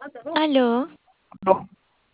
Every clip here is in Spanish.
Aló, No,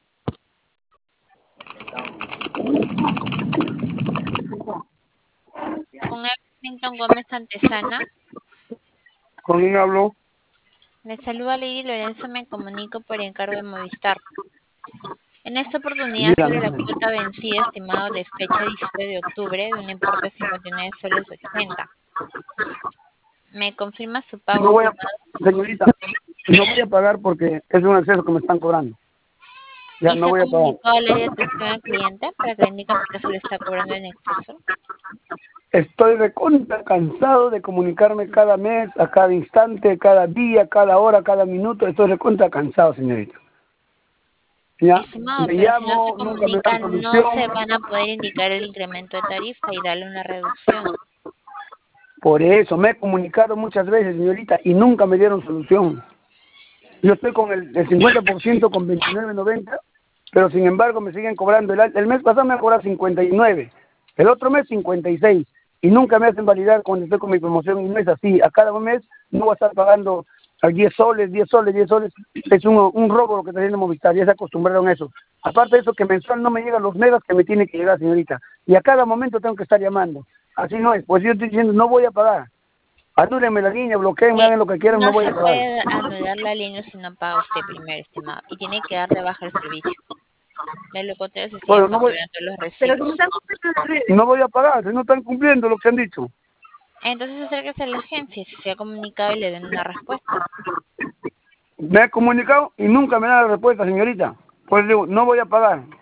con Everton Gómez Santesana. ¿con quién hablo? Le saluda Lady Lorenzo, me comunico por encargo de Movistar. En esta oportunidad sobre la Dígame. cuota vencida estimado de fecha 17 de octubre de un importe de 59 soles 80. ¿Me confirma su pago No voy a, estimado? señorita, no voy a pagar porque es un exceso que me están cobrando. Ya ¿Y no se ha voy a pagar. comunicado al área de atención al cliente para que le indiquen por qué se le está cobrando en exceso? Estoy recontra cansado de comunicarme cada mes, a cada instante, cada día, cada hora, cada minuto. Estoy recontra cansado, señorita. Ya, Estimado, me pero si no se llamo, nunca me dan comunican, no solución. se van a poder indicar el incremento de tarifa y darle una reducción. Por eso me he comunicado muchas veces, señorita, y nunca me dieron solución. Yo estoy con el 50% con 29.90, pero sin embargo me siguen cobrando. El mes pasado me han cobrado 59, el otro mes 56, y nunca me hacen validar cuando estoy con mi promoción, y no es así. A cada mes no voy a estar pagando a 10 soles, 10 soles, 10 soles. Es un robo lo que está haciendo Movistar, ya se acostumbraron a eso. Aparte de eso, que mensual no me llegan los megas que me tiene que llegar, señorita, y a cada momento tengo que estar llamando. Así no es, pues yo estoy diciendo, no voy a pagar. Anúlenme la línea, bloqueenme, hagan lo que quieran, no No voy se a pagar. puede anular la línea si no paga usted primero, estimado, y tiene que dar de baja el servicio. De lo contrario, se siguen Bueno, no voy, facturando los pero recibos. no voy a pagar, si no están cumpliendo lo que han dicho. Entonces acérquese a la agencia si se ha comunicado y le den una respuesta. Me he comunicado y nunca me da la respuesta, señorita. Pues digo, no voy a pagar.